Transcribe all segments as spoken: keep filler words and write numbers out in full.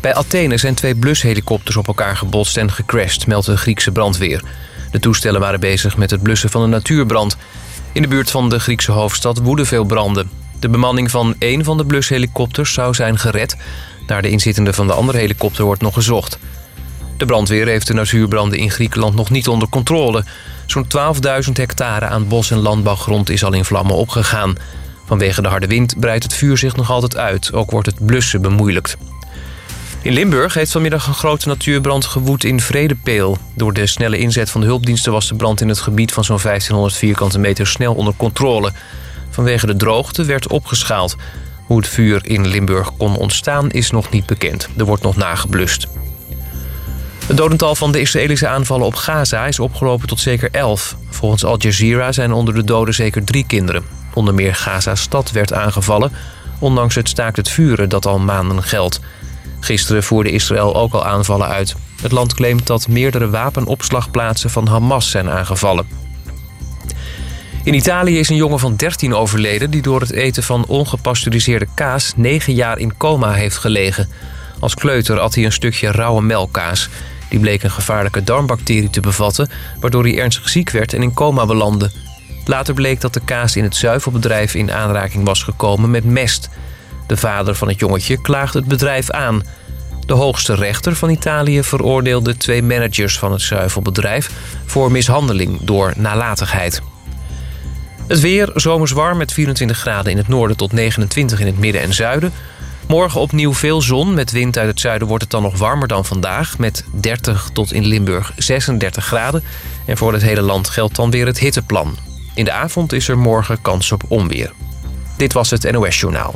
Bij Athene zijn twee blushelikopters op elkaar gebotst en gecrashed, meldt de Griekse brandweer. De toestellen waren bezig met het blussen van een natuurbrand. In de buurt van de Griekse hoofdstad woeden veel branden. De bemanning van één van de blushelikopters zou zijn gered. Naar de inzittenden van de andere helikopter wordt nog gezocht. De brandweer heeft de natuurbranden in Griekenland nog niet onder controle. Zo'n twaalfduizend hectare aan bos- en landbouwgrond is al in vlammen opgegaan. Vanwege de harde wind breidt het vuur zich nog altijd uit. Ook wordt het blussen bemoeilijkt. In Limburg heeft vanmiddag een grote natuurbrand gewoed in Vredepeel. Door de snelle inzet van de hulpdiensten was de brand in het gebied van zo'n vijftienhonderd vierkante meter snel onder controle. Vanwege de droogte werd opgeschaald. Hoe het vuur in Limburg kon ontstaan is nog niet bekend. Er wordt nog nageblust. Het dodental van de Israëlische aanvallen op Gaza is opgelopen tot zeker elf. Volgens Al Jazeera zijn onder de doden zeker drie kinderen. Onder meer Gaza-stad werd aangevallen, ondanks het staakt het vuren dat al maanden geldt. Gisteren voerde Israël ook al aanvallen uit. Het land claimt dat meerdere wapenopslagplaatsen van Hamas zijn aangevallen. In Italië is een jongen van dertien overleden die door het eten van ongepasteuriseerde kaas negen jaar in coma heeft gelegen. Als kleuter at hij een stukje rauwe melkkaas. Die bleek een gevaarlijke darmbacterie te bevatten, waardoor hij ernstig ziek werd en in coma belandde. Later bleek dat de kaas in het zuivelbedrijf in aanraking was gekomen met mest. De vader van het jongetje klaagde het bedrijf aan. De hoogste rechter van Italië veroordeelde twee managers van het zuivelbedrijf voor mishandeling door nalatigheid. Het weer zomers warm met vierentwintig graden in het noorden tot negenentwintig in het midden en zuiden. Morgen opnieuw veel zon. Met wind uit het zuiden wordt het dan nog warmer dan vandaag. Met dertig tot in Limburg zesendertig graden. En voor het hele land geldt dan weer het hitteplan. In de avond is er morgen kans op onweer. Dit was het N O S Journaal.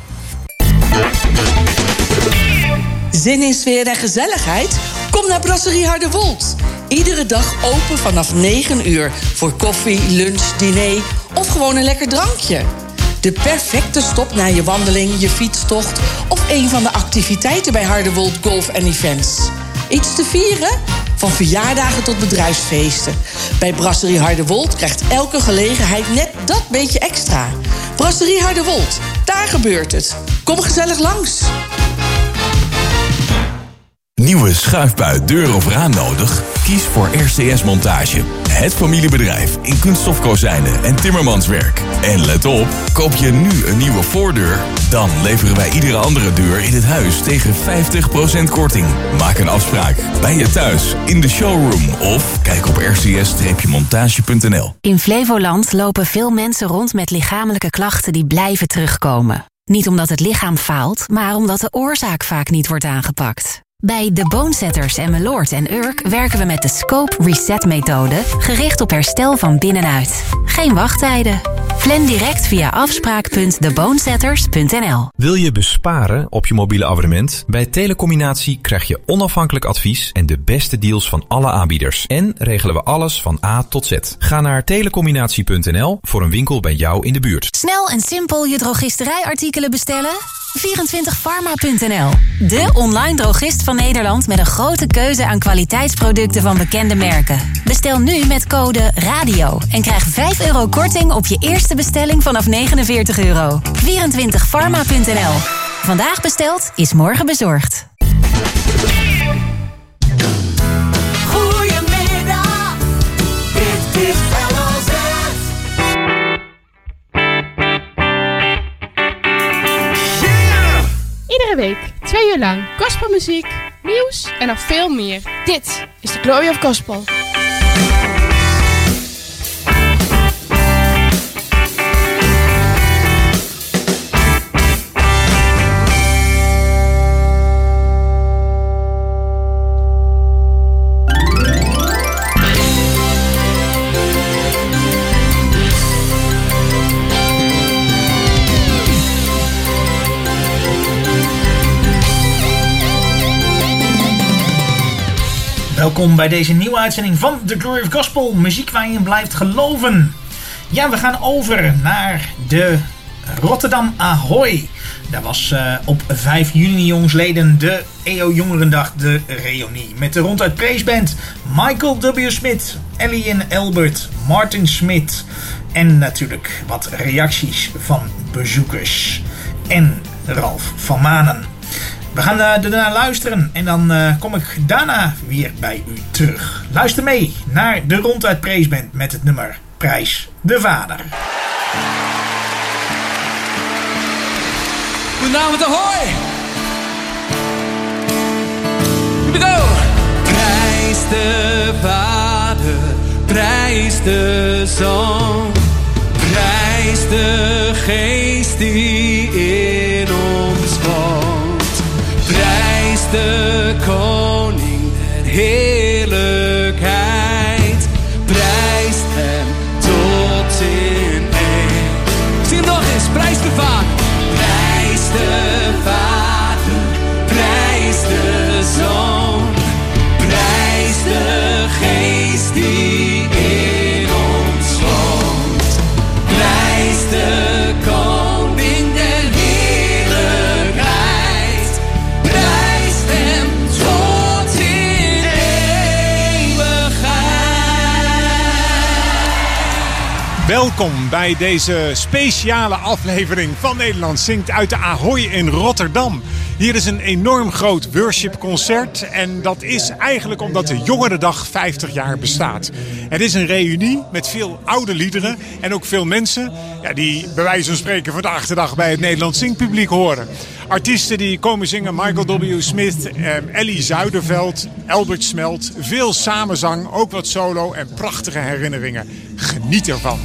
Zin in sfeer en gezelligheid? Kom naar Brasserie Harderwold. Iedere dag open vanaf negen uur. Voor koffie, lunch, diner of gewoon een lekker drankje. De perfecte stop na je wandeling, je fietstocht of een van de activiteiten bij Harderwold Golf en Events. Iets te vieren? Van verjaardagen tot bedrijfsfeesten. Bij Brasserie Harderwold krijgt elke gelegenheid net dat beetje extra. Brasserie Harderwold, daar gebeurt het. Kom gezellig langs. Nieuwe schuifbui, deur of raam nodig? Kies voor R C S Montage. Het familiebedrijf in kunststofkozijnen en timmermanswerk. En let op, koop je nu een nieuwe voordeur, dan leveren wij iedere andere deur in het huis tegen vijftig procent korting. Maak een afspraak bij je thuis, in de showroom of kijk op r c s montage punt n l. In Flevoland lopen veel mensen rond met lichamelijke klachten die blijven terugkomen. Niet omdat het lichaam faalt, maar omdat de oorzaak vaak niet wordt aangepakt. Bij de Bonesetters en Meloord en Urk werken we met de Scope Reset-methode, gericht op herstel van binnenuit. Geen wachttijden. Plan direct via afspraak punt de bonesetters punt n l. Wil je besparen op je mobiele abonnement? Bij Telecombinatie krijg je onafhankelijk advies en de beste deals van alle aanbieders. En regelen we alles van A tot Z. Ga naar telecombinatie punt n l voor een winkel bij jou in de buurt. Snel en simpel je drogisterijartikelen bestellen? vierentwintig pharma punt n l. De online drogist van Nederland met een grote keuze aan kwaliteitsproducten van bekende merken. Bestel nu met code RADIO en krijg vijf euro korting op je eerste bestelling vanaf negenenveertig euro. vierentwintig pharma punt n l. Vandaag besteld is morgen bezorgd. Goedemiddag, dit is L O Z. Iedere week, twee uur lang, gospelmuziek, nieuws en nog veel meer. Dit is de Glory of Gospel. Welkom bij deze nieuwe uitzending van The Glory of Gospel. Muziek waar je in blijft geloven. Ja, we gaan over naar de Rotterdam Ahoy. Daar was uh, op vijf juni jongsleden de E O Jongerendag de reunie. Met de ronduit praiseband Michael W. Smith, Ellie en Albert, Martin Smith. En natuurlijk wat reacties van bezoekers. En Ralf van Manen. We gaan uh, ernaar luisteren en dan uh, kom ik daarna weer bij u terug. Luister mee naar de Ronduit Praiseband met het nummer Prijs de Vader. Goedenavond, ahoy! Here we go! Prijs de Vader, prijs de Zoon, prijs de Geest die in ons woont. Prijs de Koning der heerlijkheid, prijs hem tot in eeuw. Zie hem nog eens, prijs de Vader. Prijs de Vader, prijs de Zoon, prijs de Geest die in ons woont. Prijs de Koning der heerlijkheid, prijs hem tot in eeuwigheid. Welkom bij deze speciale aflevering van Nederland Zingt uit de Ahoy in Rotterdam. Hier is een enorm groot worshipconcert en dat is eigenlijk omdat de Jongerendag vijftig jaar bestaat. Het is een reunie met veel oude liederen en ook veel mensen ja, die bij wijze van spreken vandaag de dag bij het Nederland Zingpubliek horen. Artiesten die komen zingen, Michael W. Smith, eh, Ellie Zuiderveld, Albert Smelt, veel samenzang, ook wat solo en prachtige herinneringen. Geniet ervan.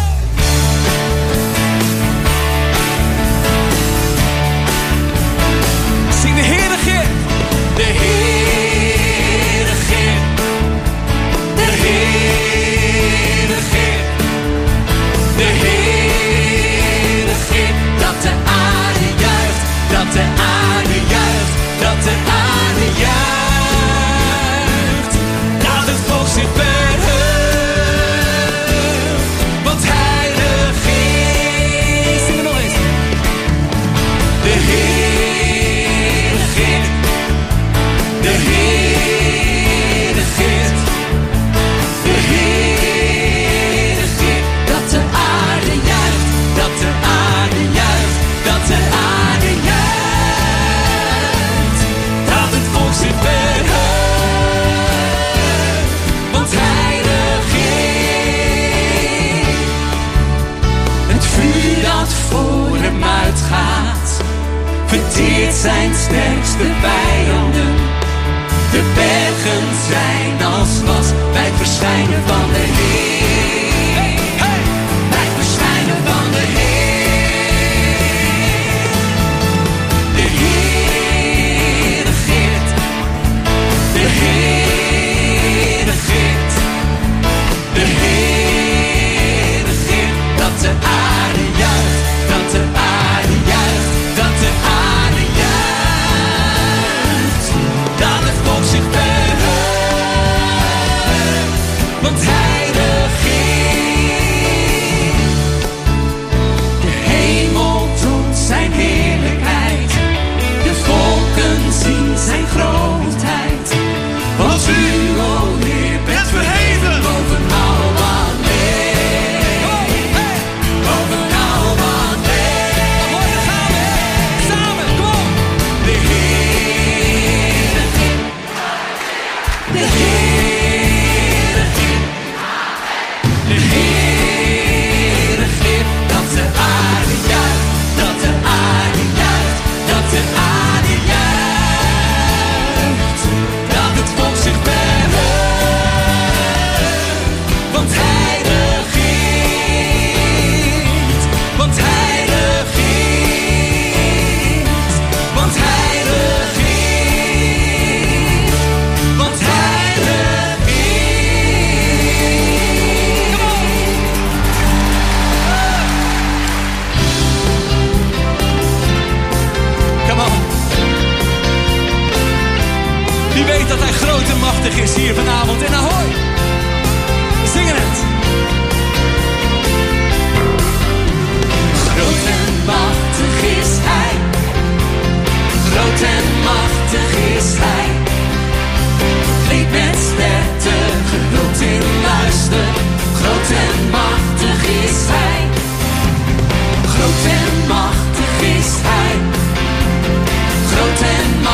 Zing de Heere Gid, de Heere Gid, de Heere Gid, de Heere Gid, dat de aarde juicht, dat de aarde juicht, dat de aarde juicht, dat het volk zich verheugt, want Heilige Geest, zing het nog eens, de Heere. De Heere Gid, de Heere Gid, dat de aarde juicht, dat de aarde juicht, dat de aarde juicht, dat het volk zich verheugt, want Heilige Gid, het vuur dat voor hem uitgaat, verteert zijn sterkste vijanden. De bergen zijn als was bij het verschijnen van de Heer. Hey, hey. Bij het verschijnen van de Heer. De Heere Gid, de Heere Gid, de Heere Gid, dat de aarde juicht, dat de aarde juicht, dat de aarde juicht, dat het volk zich verheugt, want Heilige Gid. De hemel toont zijn heerlijkheid, de volken zien zijn grootheid, want u, o Heer, bent verheven boven al wat leeft, boven al wat leeft. Dan gaan we samen, kom op. De Heere Gid, de Heere Gid, de Heere Gid, dat de aarde juicht, dat de aarde juicht, dat de aarde juicht, dat het volk zich verheugt, want Heilige Gid, want Heilige Gid, want Heilige Gid, want Heilige Gid. Come on. Come on. Wie weet dat hij groot en machtig is hier vanavond in Ahoy. We zingen het. Groot en machtig is hij. Groot en machtig is hij. Klinkt met sterkte gehuld in luister. Groot en machtig is hij. Groot en machtig is hij. Groot en machtig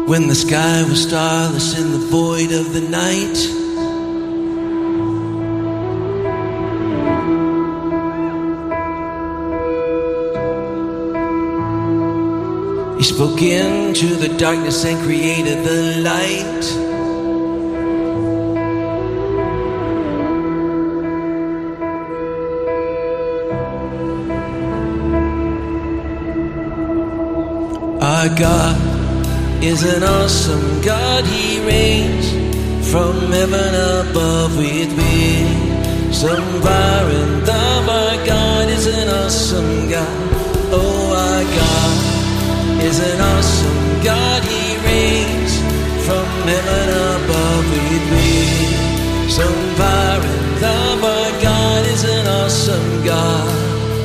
when the sky was starless in the void of the night. He spoke into the darkness and created the light. Our God is an awesome God. He reigns from heaven above with wisdom, power, and love. Our God is an awesome God. Oh, our God is an awesome God. He reigns from heaven above with wisdom, power, and love. Our God is an awesome God.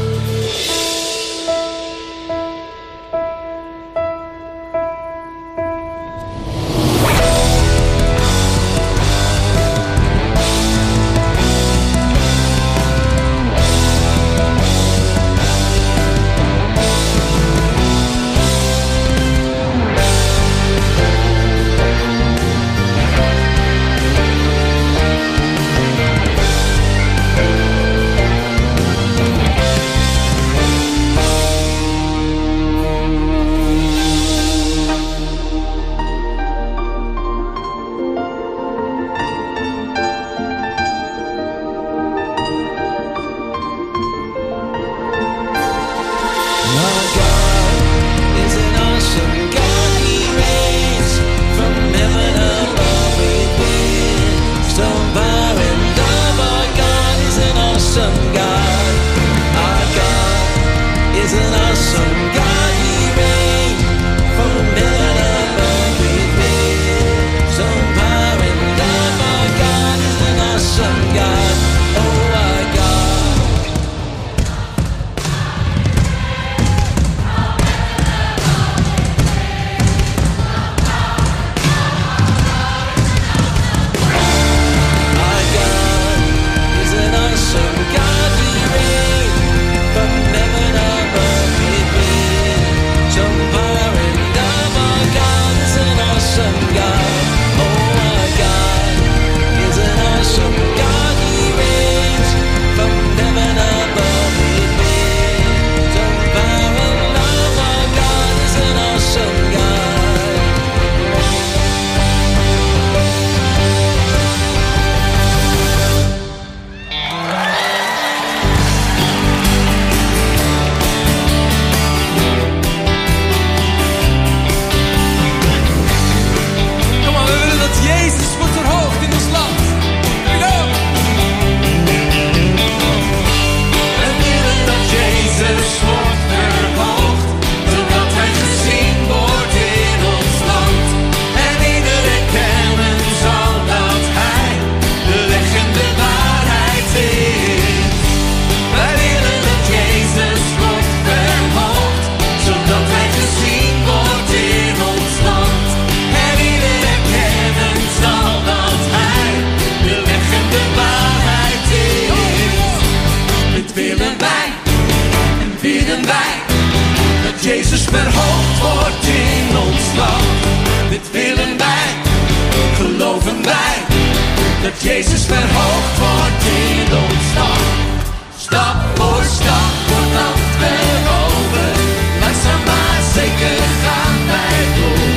Jezus verhoogd wordt in ons land. Dit willen wij, geloven wij. Dat Jezus verhoogd wordt in ons land. Stap voor stap wordt land veroverd. Langzaam maar zeker gaan wij door.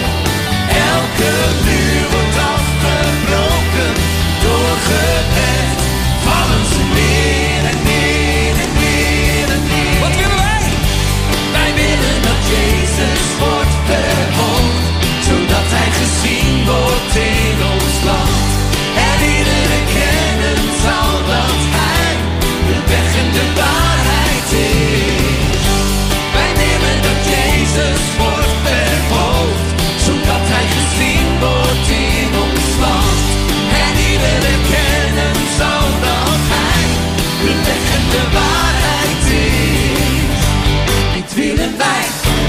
Elke muur wordt afgebroken. Door gebed vallen ze neer en neer en neer en neer. Wat willen wij? Wij willen dat Jezus wordt verhoogd, zodat Hij gezien wordt in ons land. En iedereen kennen zal dat Hij de weg en de waarheid is. Wij willen dat Jezus wordt verhoogd, zodat Hij gezien wordt in ons land. En iedereen kennen zal dat Hij de weg en de waarheid is. Dit willen wij,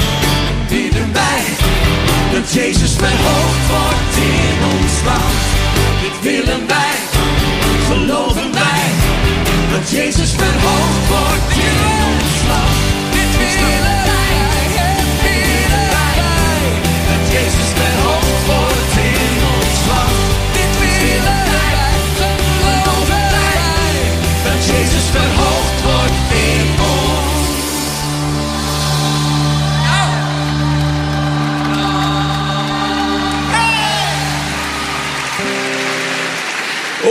willen wij, dat Jezus verhoogd wordt in ons land. Dit willen wij, geloven wij, dat Jezus verhoogd wordt in ons land. Dit willen wij, willen wij, dat Jezus verhoogd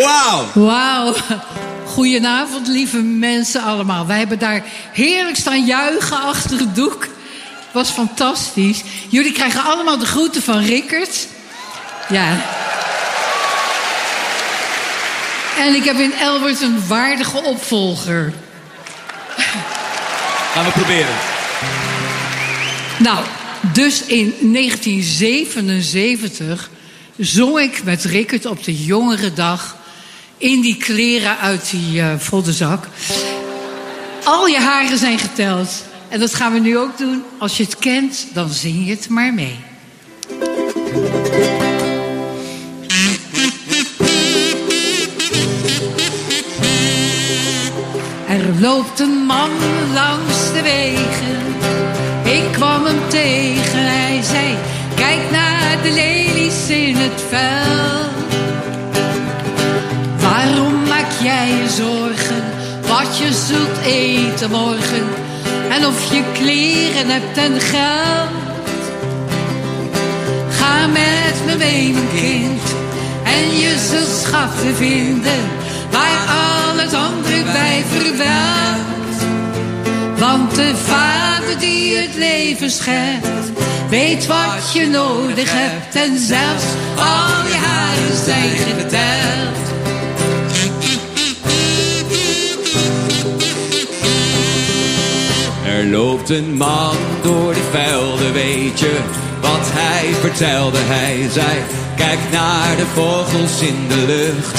Wauw. Wauw. Goedenavond, lieve mensen allemaal. Wij hebben daar heerlijk staan juichen achter het doek. Het was fantastisch. Jullie krijgen allemaal de groeten van Rickert. Ja. En ik heb in Elbert een waardige opvolger. Gaan we proberen. Nou, dus in negentien zevenenzeventig zong ik met Rickert op de Jongerendag in die kleren uit die uh, voddenzak. Al je haren zijn geteld. En dat gaan we nu ook doen. Als je het kent, dan zing je het maar mee. Er loopt een man langs de wegen. Ik kwam hem tegen. Hij zei, kijk naar de lelies in het veld. Waarom maak jij je zorgen wat je zult eten morgen? En of je kleren hebt en geld. Ga met me mee, mijn kind, en je zult schatten vinden waar al het andere bij verwelkt. Want de Vader die het leven schept, weet wat je nodig hebt. En zelfs al je haren zijn geteld. Er loopt een man door de velden, weet je wat hij vertelde? Hij zei, kijk naar de vogels in de lucht.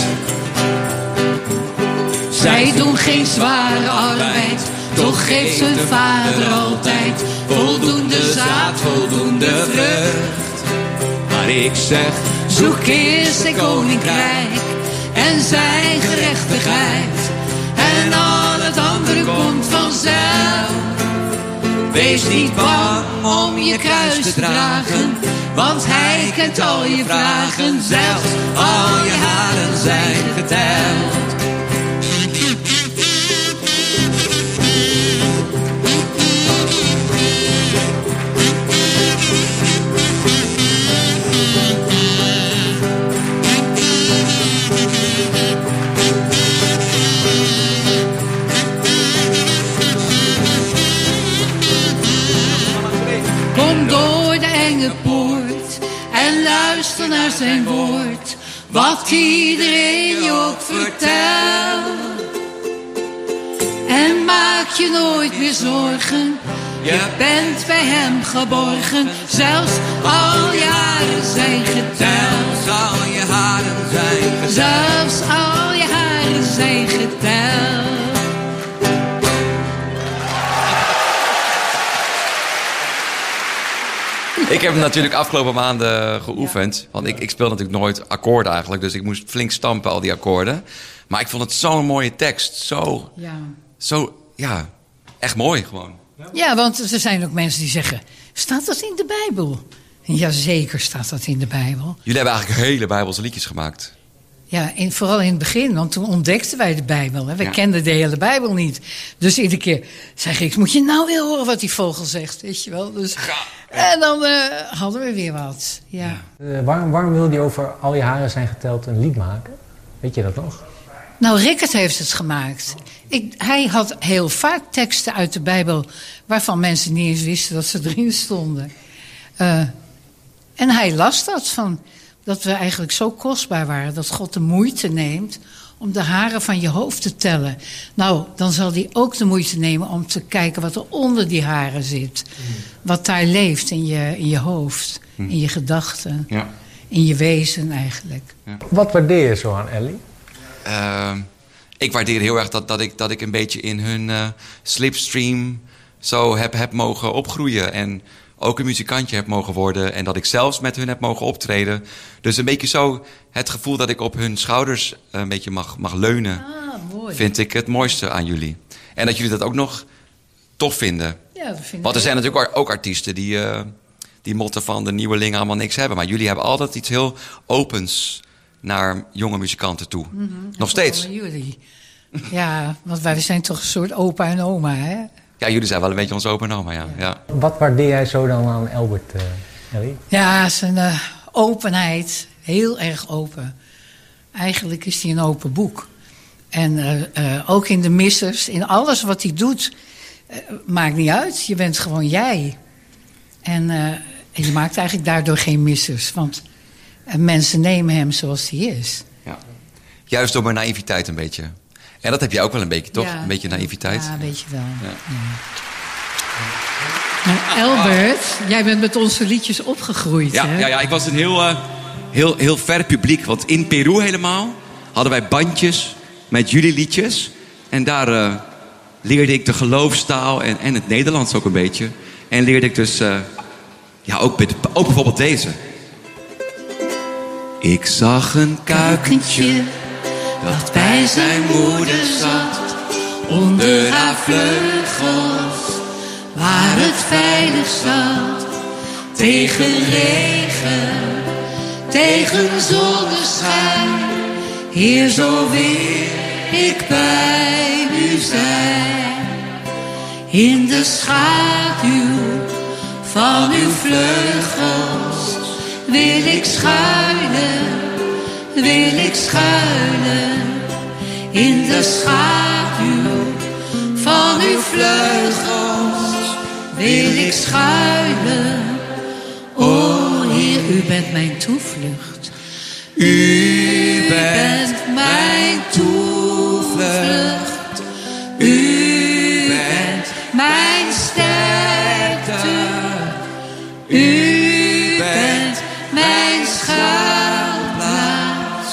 Zij doen geen zware arbeid, toch geeft hun vader altijd voldoende zaad, voldoende vrucht. Maar ik zeg, zoek eerst zijn koninkrijk en zijn gerechtigheid, en al het andere komt vanzelf. wees niet bang om je kruis te dragen, want hij kent al je vragen, zelfs al je haren zijn geteld. Kom door de enge poort en luister naar zijn woord, wat iedereen je ook vertelt. En maak je nooit meer zorgen, je bent bij hem geborgen, zelfs al je haren zijn geteld. Zelfs al je haren zijn geteld. Zelfs al je haren zijn geteld. Ik heb hem natuurlijk afgelopen maanden geoefend. Want ik, ik speel natuurlijk nooit akkoorden eigenlijk. Dus ik moest flink stampen, al die akkoorden. Maar ik vond het zo'n mooie tekst. Zo, Ja. zo, ja, echt mooi gewoon. Ja, want er zijn ook mensen die zeggen, staat dat in de Bijbel? Jazeker staat dat in de Bijbel. Jullie hebben eigenlijk hele Bijbelse liedjes gemaakt. Ja, in, vooral in het begin, want toen ontdekten wij de Bijbel. Hè. Wij Ja. kenden de hele Bijbel niet. Dus iedere keer zeg ik, moet je nou weer horen wat die vogel zegt, weet je wel. Dus, en dan uh, hadden we weer wat, ja. Uh, waarom, waarom wil hij over al je haren zijn geteld een lied maken? Weet je dat nog? Nou, Rickert heeft het gemaakt. Ik, hij had heel vaak teksten uit de Bijbel waarvan mensen niet eens wisten dat ze erin stonden. Uh, en hij las dat, van, dat we eigenlijk zo kostbaar waren, dat God de moeite neemt om de haren van je hoofd te tellen. Nou, dan zal hij ook de moeite nemen om te kijken wat er onder die haren zit. Mm. Wat daar leeft in je, in je hoofd, mm. in je gedachten, Ja. in je wezen eigenlijk. Ja. Wat waardeer je zo aan Ellie? Uh, ik waardeer heel erg dat, dat, ik, dat ik een beetje in hun uh, slipstream zo heb, heb mogen opgroeien. En ook een muzikantje heb mogen worden. En dat ik zelfs met hun heb mogen optreden. Dus een beetje zo het gevoel dat ik op hun schouders een beetje mag, mag leunen. Ah, mooi. Vind ik het mooiste aan jullie. En dat jullie dat ook nog tof vinden. Ja, dat vind Want er ik zijn ook. natuurlijk ook artiesten die, uh, die motten van de nieuwelingen allemaal niks hebben. Maar jullie hebben altijd iets heel opens naar jonge muzikanten toe. Mm-hmm. Nog steeds. Vooral jullie. Ja, want wij zijn toch een soort opa en oma, hè? Ja, jullie zijn wel een beetje ons opa en oma, ja. ja. Wat waardeer jij zo dan aan Elbert, uh, Ellie? Ja, zijn uh, openheid. Heel erg open. Eigenlijk is hij een open boek. En uh, uh, ook in de missers, in alles wat hij doet, uh, maakt niet uit. Je bent gewoon jij. En, uh, en je maakt eigenlijk daardoor geen missers. Want uh, mensen nemen hem zoals hij is. Ja. Juist door mijn naïviteit een beetje. En dat heb jij ook wel een beetje, toch? Ja, een beetje naïviteit. Ja, weet je wel. Ja. Ja. Nou, Albert, jij bent met onze liedjes opgegroeid, Ja, hè? ja, ja, ik was een heel, uh, heel, heel ver publiek. Want in Peru helemaal hadden wij bandjes met jullie liedjes. En daar uh, leerde ik de geloofstaal en, en het Nederlands ook een beetje. En leerde ik dus, uh, ja, ook, ook bijvoorbeeld deze. Ik zag een kuikentje dat bij zijn moeder zat, onder haar vleugels, waar het veilig zat. Tegen regen, tegen zonneschijn, Heer, zo wil ik bij u zijn. In de schaduw van uw vleugels wil ik schuilen, wil ik schuilen. In de schaduw van uw vleugels wil ik schuilen. O Heer, u bent mijn toevlucht. U bent mijn toevlucht. U bent mijn sterkte. U bent mijn schuilplaats.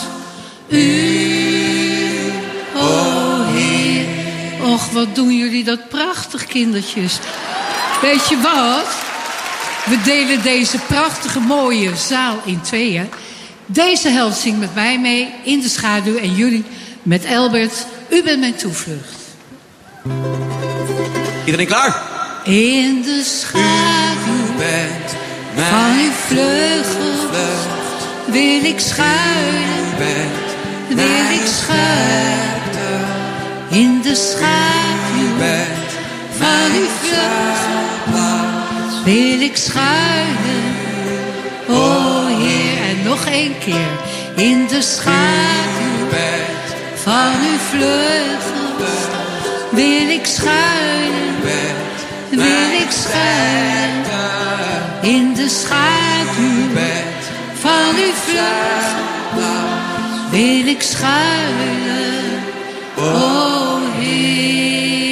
U, o Heer. Och, wat doen jullie dat prachtig, kindertjes. Weet je wat? We delen deze prachtige mooie zaal in tweeën. Deze helft zingt met mij mee in de schaduw en jullie met Albert. U bent mijn toevlucht. Iedereen klaar? In de schaduw bent van uw vleugels wil ik schuilen, wil ik schuilen. In de schaduw van uw vleugels wil ik schuilen. O Heer, en nog een keer. In de schaduw van uw vleugels wil ik schuilen, wil ik schuilen. In de schaduw van uw vleugels wil ik schuilen. O Heer.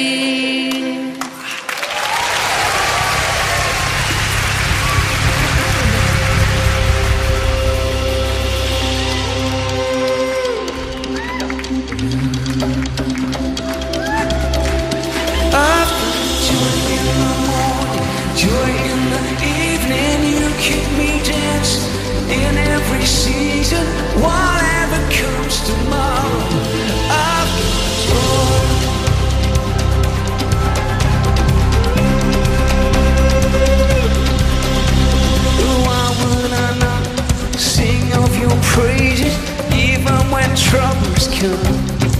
Joy in the evening, you keep me dancing in every season. Whatever comes tomorrow, I've got joy. Why would I not sing of your praises even when troubles come?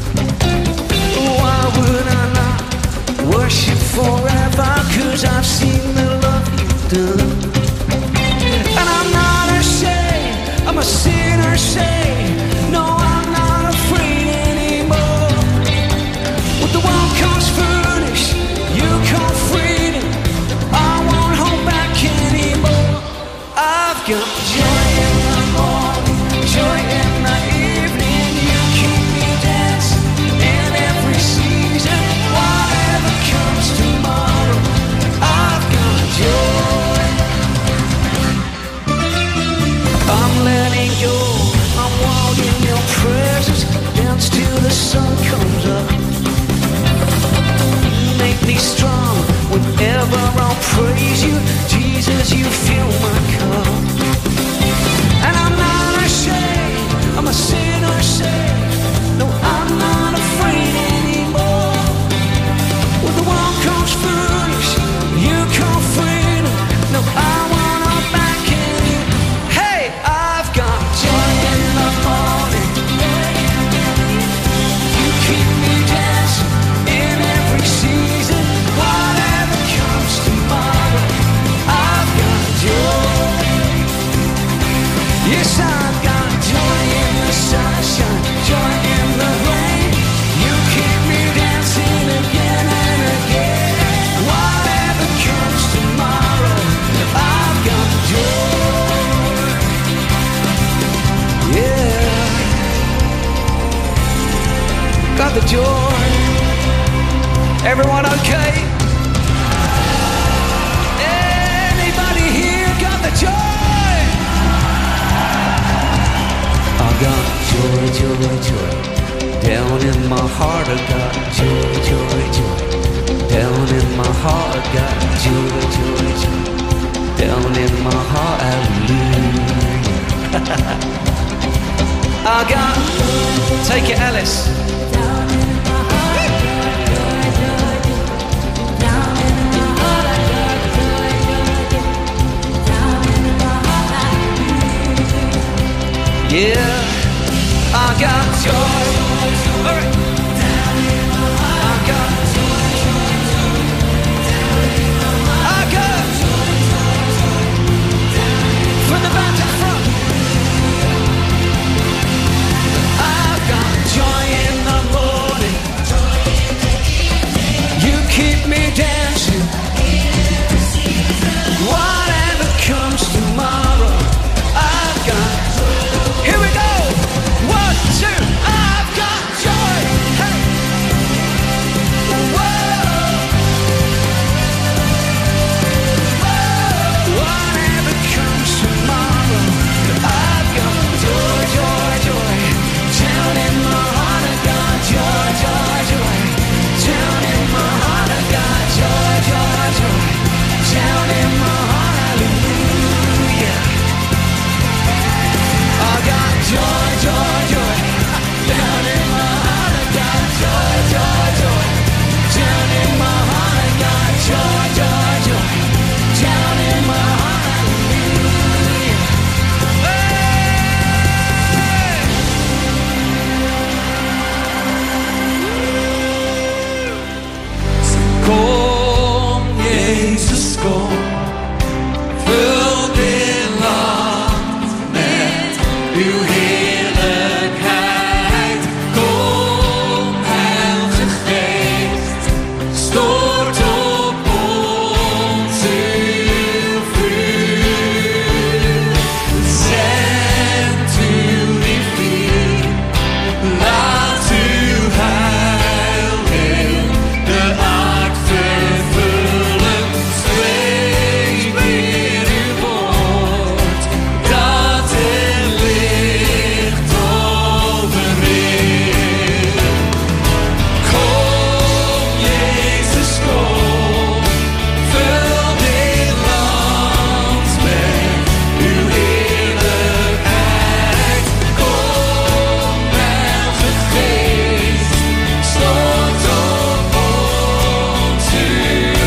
Why would I not worship forever? 'Cause I've seen the love you've done. And I'm not ashamed, I'm a sinner. got the joy. Everyone okay? Anybody here got the joy? I got joy, joy, joy. Down in my heart I got joy, joy, joy. Down in my heart I got joy, joy, joy. Down in my heart, hallelujah. I got, take it Alice. Yeah, I got joy. All right. I got I got from the back to the front. I've got joy in the morning. You keep me dancing. Whatever comes tomorrow, I've got. Here we go. One, two. I've got joy. Hey. Whoa. Whatever comes tomorrow, I've got joy, joy, joy. Down in my heart, I got joy, joy, joy. Down in my heart, I got joy, joy, joy. Down in my heart, hallelujah. I got joy, joy, joy. Down in my heart, I got joy, joy, joy. Down in my heart, I got joy, joy, joy. Down in my heart, hallelujah. Kom, Jezus, kom. Vul dit land met uw heerlijkheid. Kom, Heilige Geest, stort op ons uw vuur. Zend uw rivier, laat uw heil in de aard vervullen. Spreek weer uw woord, dat er licht overheerst. Kom, Jezus, kom, vul dit land met uw heerlijkheid. Kom, Heilige Geest, stort op ons uw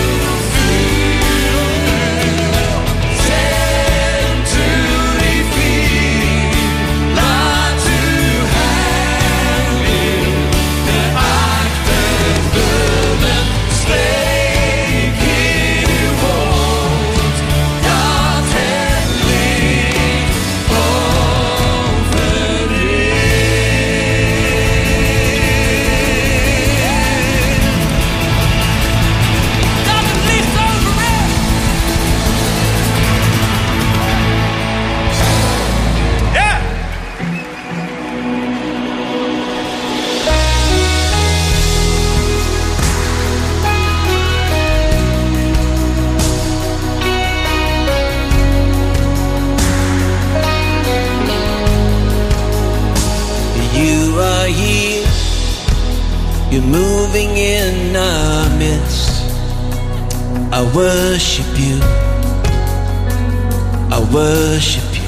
vuur. Zend uw rivier, laat uw heil in de aard vervullen. Spreek in uw woord, dat het licht overheerst. Dat het licht overheerst. Ja! You are here, you're moving in our midst. I worship you, I worship you.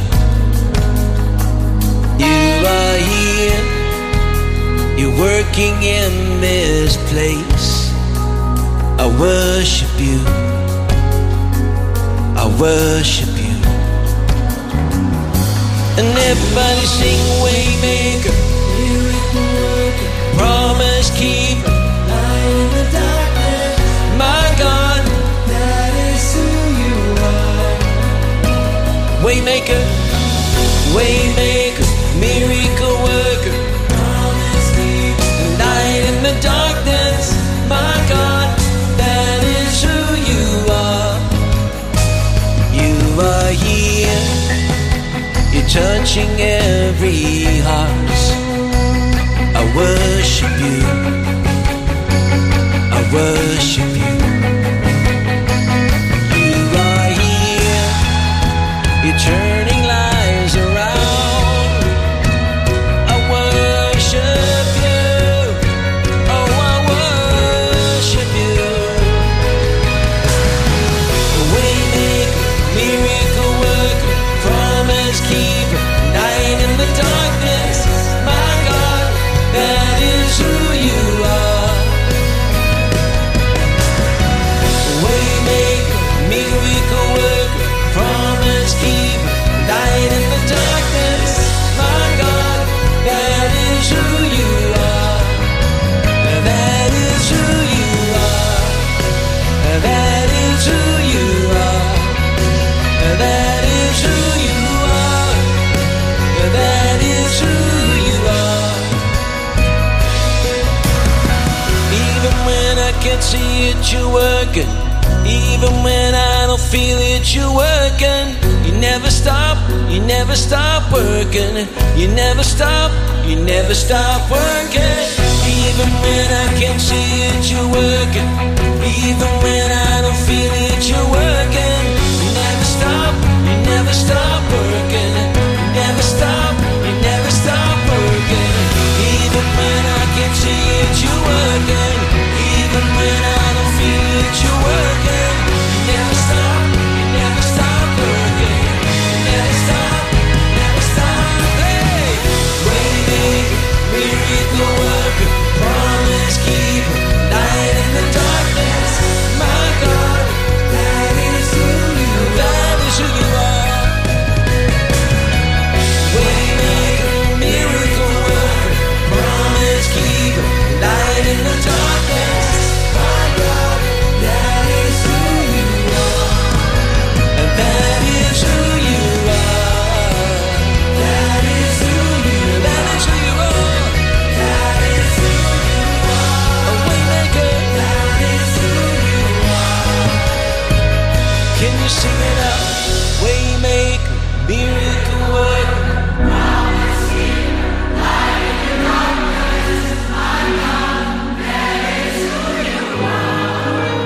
You are here, you're working in this place. I worship you, I worship you. And everybody sing Waymaker, miracle worker, promise keeper, light in the darkness. My God, that is who you are. Waymaker, Waymaker, miracle worker, promise keeper, light in the darkness. My God, that is who you are. You are here, you're touching every heart. I I worship you. I worship you. You are here. You're turning lives around. I worship you. Oh, I worship you. Waymaker, miracle worker, promise keeper, night in the darkness. My God, that is who you are. Waymaker, miracle worker, promise keeper, night in the darkness. My God, that is who you are. That is who you are. That is who you are. That is who you are. That is who you are. Even when I can't see it, you're working. Even when I don't feel it, you're working. You never stop, you never stop working. You never stop, you never stop working. Even when I can't see it, you're working. Even when I don't feel it, you're working. You never stop, you never stop working. You never stop, you never stop working. Even when I can't see it, you're working. Even when I don't feel it, you're working. You never stop, you never stop working. You never stop, never stop. Hey, waymaker, miracle worker, promise keeper, light in the darkness. My God, that is who you are. That is who you are. Waymaker, miracle worker, promise keeper, light in the darkness. My God, that is who you are. And that is who you are. That is who you are. That is who you are. That is who you are. A waymaker. That is who you are. Can you sing it out? Waymaker, miracle worker. Promise keeper, light in the darkness. My God, that is who you are.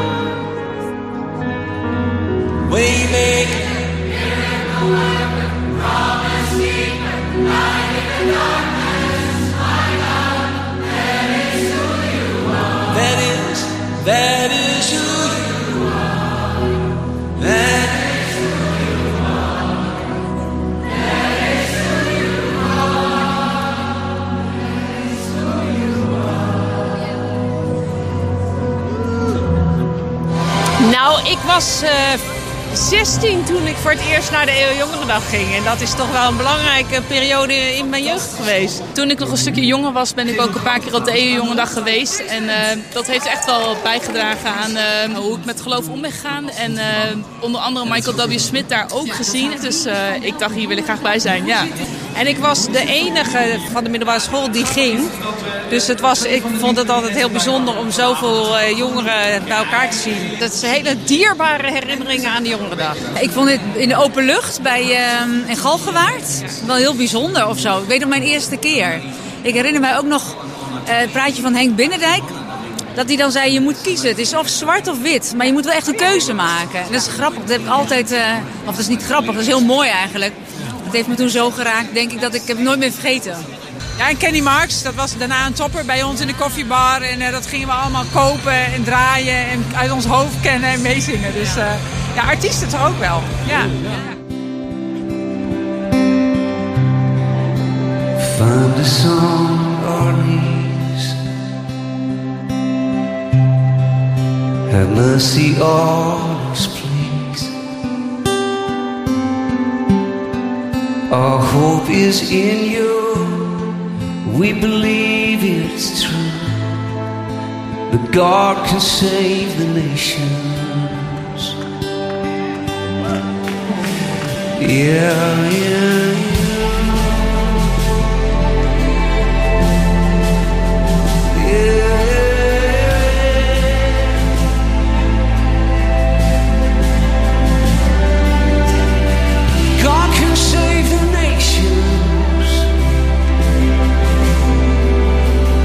Waymaker, miracle worker, promise keeper, light in the darkness. My God, that is who you are. That is, that is who you are. That is who you are. That is who you are. That is who you are. Nou, ik was uh, zestien toen ik voor het eerst naar de E O Jongerendag ging. En dat is toch wel een belangrijke periode in mijn jeugd geweest. Toen ik nog een stukje jonger was, ben ik ook een paar keer op de E O Jongerendag geweest. En uh, dat heeft echt wel bijgedragen aan uh, hoe ik met geloof om ben gegaan. En uh, onder andere Michael W. Smith daar ook gezien. Dus uh, ik dacht, hier wil ik graag bij zijn, ja. En ik was de enige van de middelbare school die ging. Dus het was, ik vond het altijd heel bijzonder om zoveel uh, jongeren bij elkaar te zien. Dat is hele dierbare herinneringen aan de Jongerendag. Ik vond het in de open lucht bij, uh, in Galgenwaard wel heel bijzonder of zo. Ik weet nog mijn eerste keer. Ik herinner mij ook nog uh, het praatje van Henk Binnendijk. Dat hij dan zei, je moet kiezen. Het is of zwart of wit. Maar je moet wel echt een keuze maken. En dat is grappig. Dat heb ik altijd... Uh, of dat is niet grappig. Dat is heel mooi eigenlijk. Dat heeft me toen zo geraakt. Denk ik dat ik het nooit meer vergeten. Ja, en Kenny Marks, dat was daarna een topper bij ons in de koffiebar. En uh, dat gingen we allemaal kopen en draaien en uit ons hoofd kennen en meezingen. Dus uh, ja, artiesten toch ook wel. Ja. Find a song or knees. Have mercy on us, please. Our hope is in you. We believe it's true that God can save the nations. Yeah, yeah, yeah. Yeah. God can save the nations.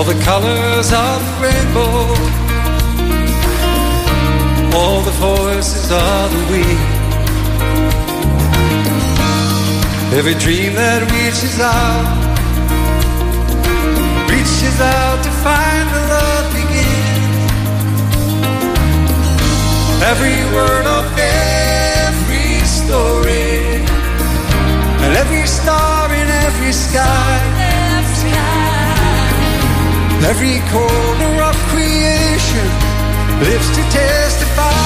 all the colors of the rainbow, all the voices of the wind, every dream that reaches out, reaches out to find the love begin. Every word of every story, and every star in every sky, every corner of creation lives to testify.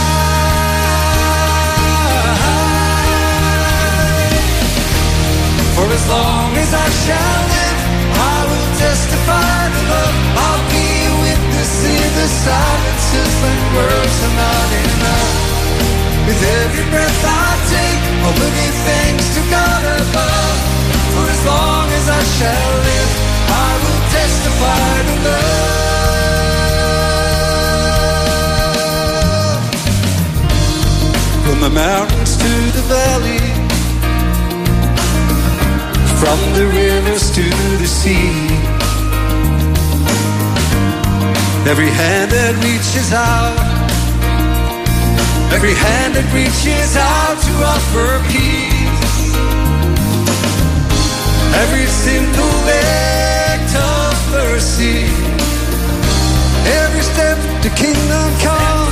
For as long as I shall live, I will testify to love. I'll be a witness in the silences when words are not enough. With every breath I take, I'll give thanks to God above. For as long as I shall live, I will testify to love. From the mountains to the valley, from the rivers to the sea, every hand that reaches out, every hand that reaches out to offer peace, every simple act of mercy, every step to kingdom come,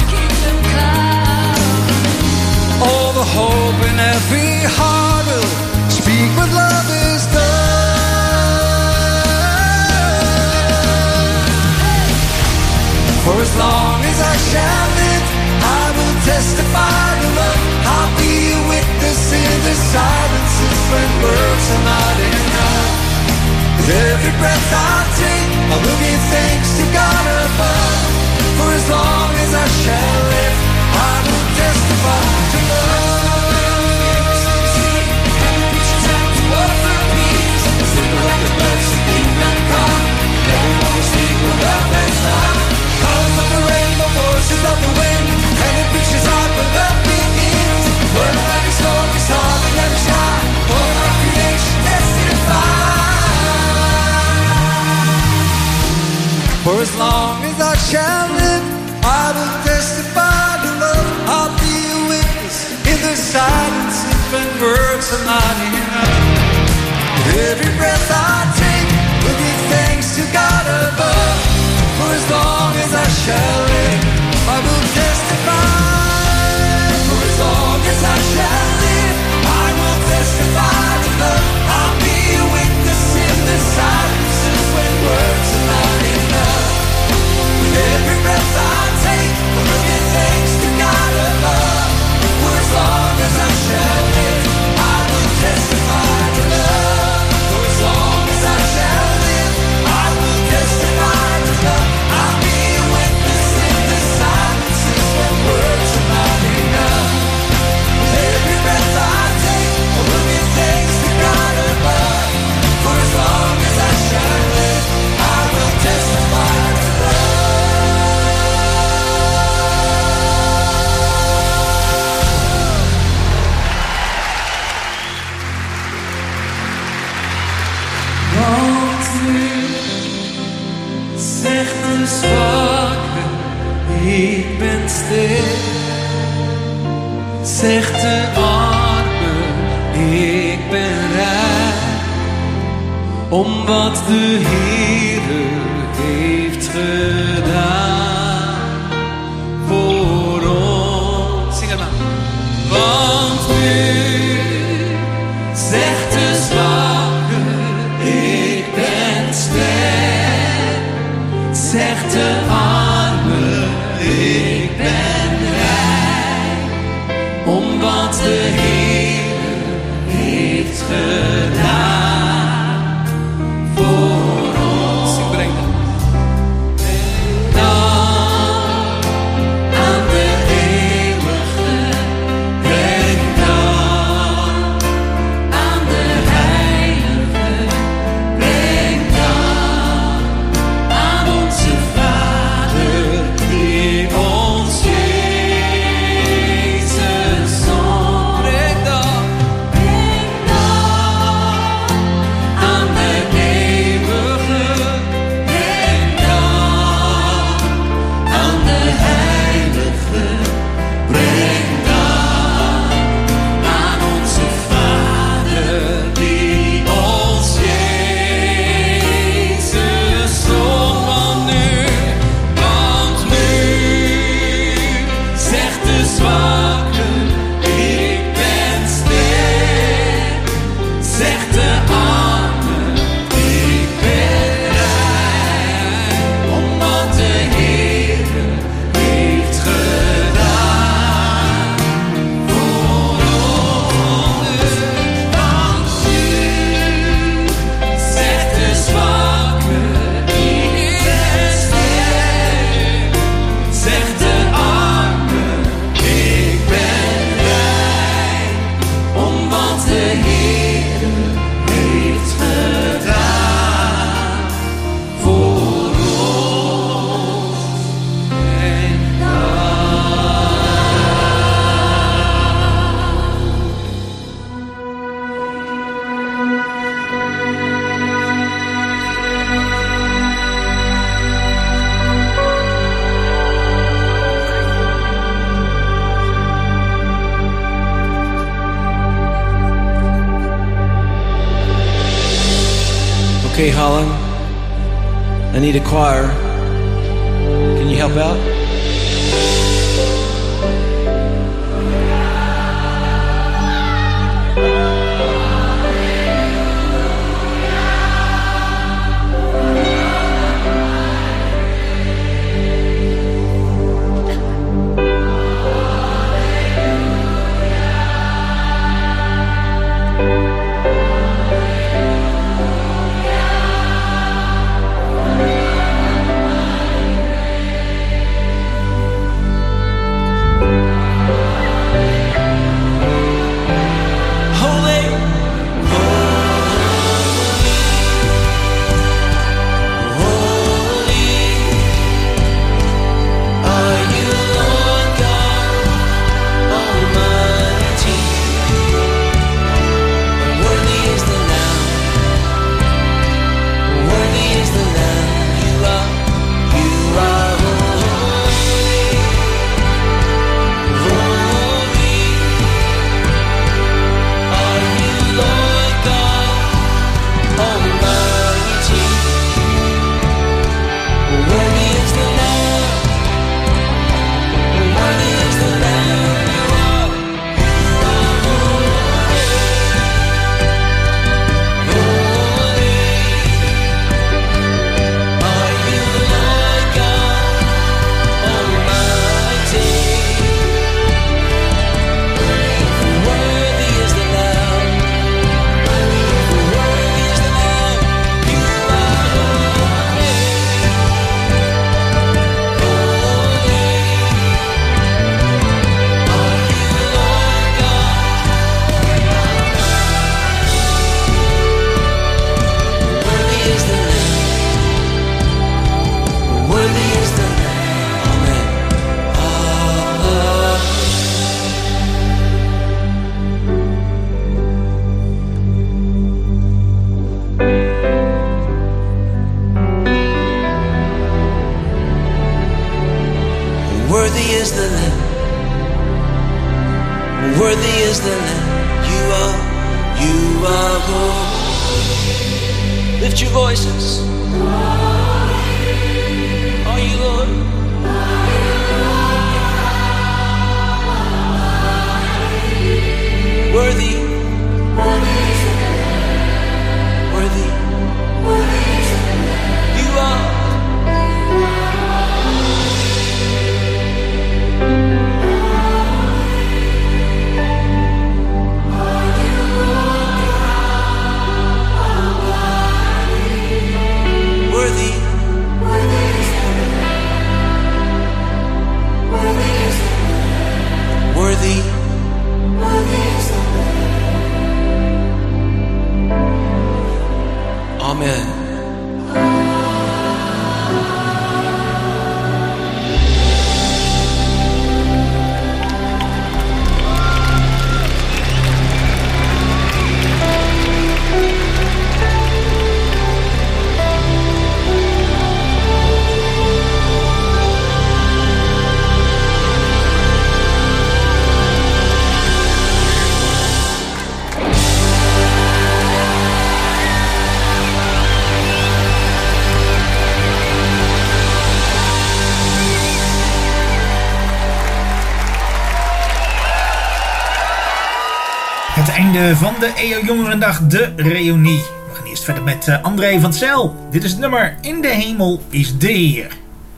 all the hope in every heart will speak what love is done. For as long as I shall live, I will testify to love. I'll be a witness in the silences when words are not enough. With every breath I take, I will give thanks to God above. For as long as I shall live, I will testify to love. Voices of the wind, and it reaches out where love begins. Where every storm is hard and every sky, all our creation testify. For as long as I shall live, I will testify to love. I'll be a witness in the silence when words are not enough. With every breath I take, will give thanks to God above. For as long as I shall live, I will testify. For as long as I shall live, I will testify to love. I'll be a witness in the silences when words are not enough. With every breath I take, I will give thanks to God above. For as long as I shall live, I will testify to love. For as long as I shall live, I will testify to love. I'll be a witness in the silences when words are not enough. With every breath I take, I will give thanks to God above. For as long as I shall live, I will testify to love. Want nu zegt de zwakke, ik ben sterk. Zegt de arme, ik ben rijk. Om wat de Heere heeft gedaan voor ons. Zing het maar. Want nu zegt de zwakke, ik ben sterk. Zegt de arme, ik ben rijk. Om wat de Heer heeft gedaan voor ons. Ik breng dat. Dan aan de eeuwige, breng dan aan de heilige, breng dan aan onze Vader die ons Okay, Holland. I need a choir. Can you help out? Het einde van de E O Jongerendag, de reunie. We gaan eerst verder met uh, André van Zijl. Dit is het nummer In de Hemel is de Heer.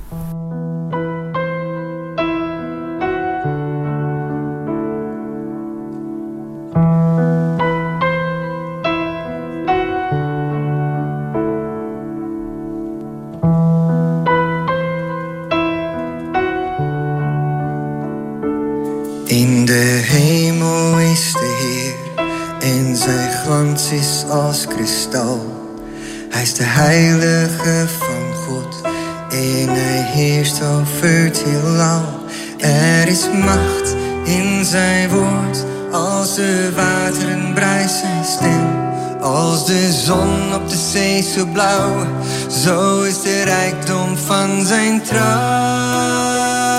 In de hemel is de Heer en zijn glans is als kristal. Hij is de heilige van God en hij heerst over het heelal. Er is macht in zijn woord, als de wateren bruist zijn stem. Als de zon op de zee zo blauw, zo is de rijkdom van zijn trouw.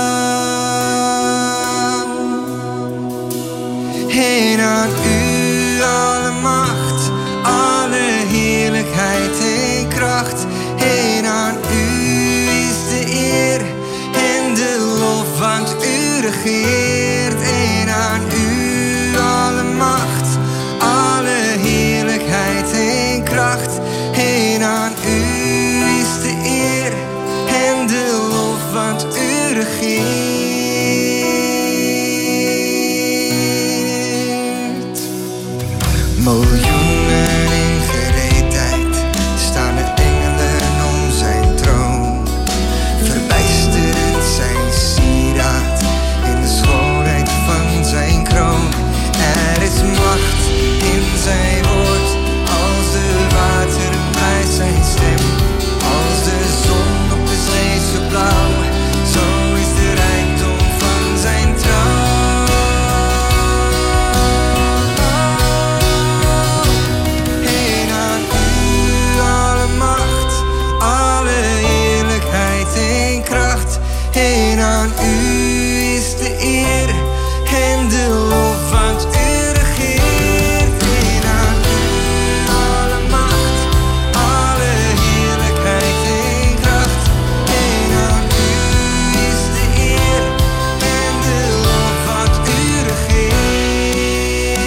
En aan u alle macht, alle heerlijkheid en regeert. En aan u alle macht, alle heerlijkheid en kracht. En aan u is de eer en de lof, want u regeert. Miljoenen in gereedheid staan de engelen om zijn troon. Verbijsterend zijn sieraad in de schoonheid van zijn kroon. Er is macht in zijn woord, als de wateren bij zijn stem. Als de zon op de zee zo blauw, zo is de rijkdom van zijn trouw. En aan u alle macht, alle heerlijkheid en kracht. En aan u is de eer en de lof, want u regeert. En aan u alle macht, alle heerlijkheid en kracht. En aan u is de eer en de lof, want u regeert.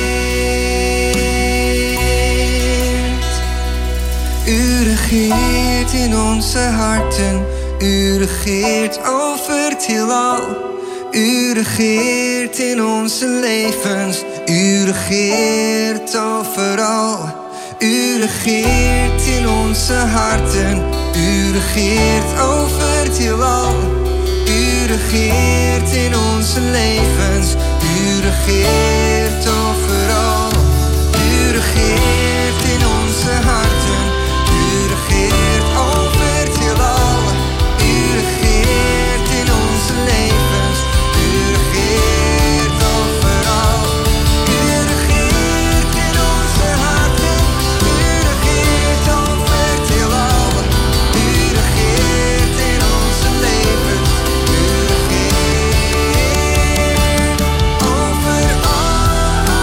U regeert in onze harten, u regeert over het heelal. U regeert in onze levens, u regeert overal. U regeert in onze harten, u regeert over het heelal. U regeert in onze levens, u regeert overal. U regeert in onze harten, u regeert over het heelal. U regeert in onze levens, u regeert overal. U regeert in onze harten, u regeert over het heelal. U regeert in onze levens, u regeert overal.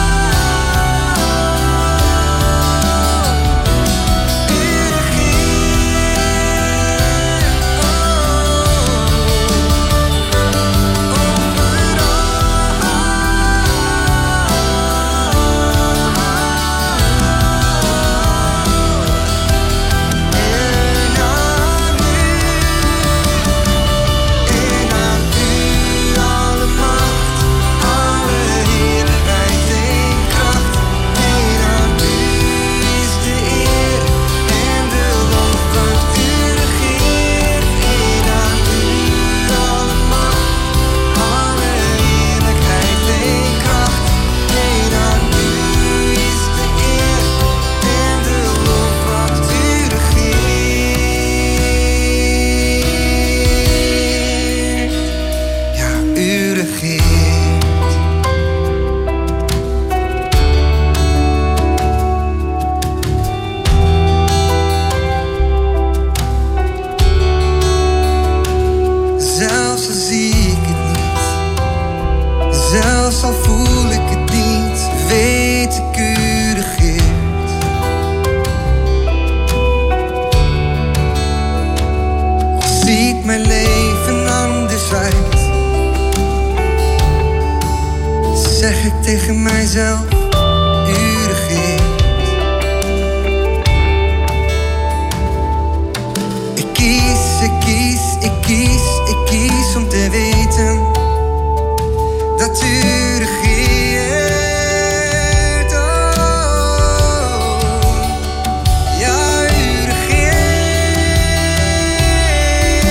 Zelfs al zie ik het niet, zelfs al voel ik het niet, weet ik u regeert. Al ziet mijn leven anders uit, zeg ik tegen mijzelf, u regeert. Ik kies, ik kies, ik kies, ik kies om te weten dat u regeert. Oh, ja, u regeert.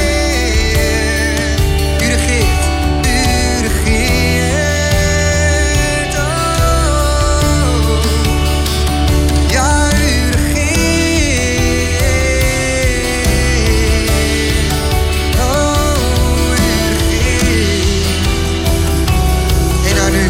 U regeert, u regeert. Oh, ja, u regeert. Oh, u regeert. En aan u,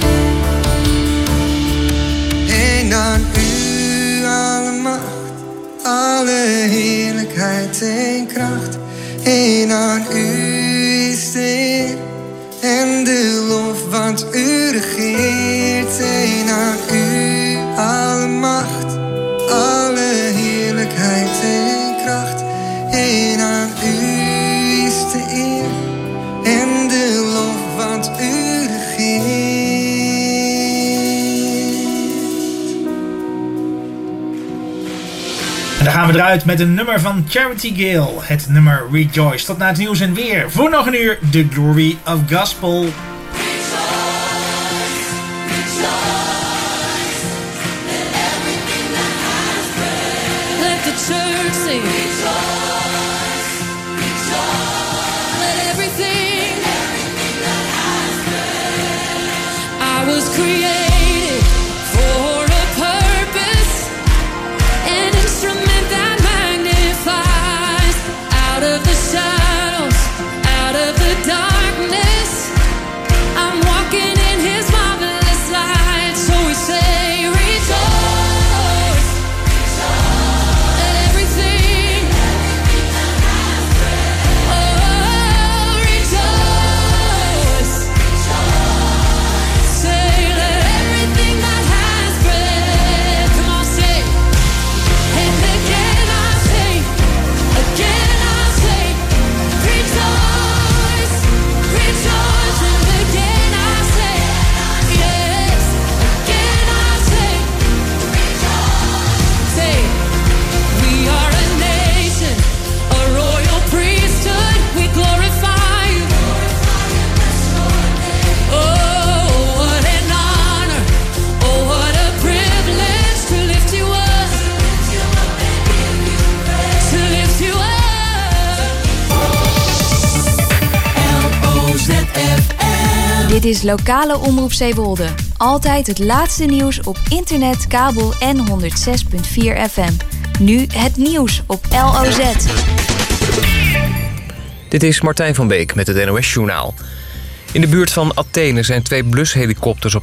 en aan u alle macht, alle heerlijkheid en kracht. En aan u is de eer en de lof, want u regeert. En aan u alle macht, alle heerlijkheid en kracht. En aan u is de eer en de lof, want we eruit met een nummer van Charity Gale. Het nummer Rejoice. Tot na het nieuws en weer. Voor nog een uur The Glory of Gospel. Let the church sing. Rejoice, rejoice. Let everything, everything that has breath. I was created for a purpose, an instrument that magnifies. Out of the shadows, out of the darkness, I'm walking in His marvelous light. So we say, rejoice. Dit is lokale Omroep Zeewolde. Altijd het laatste nieuws op internet, kabel en honderd zes komma vier F M. Nu het nieuws op L O Z. Dit is Martijn van Beek met het N O S-journaal. In de buurt van Athene zijn twee blushelikopters op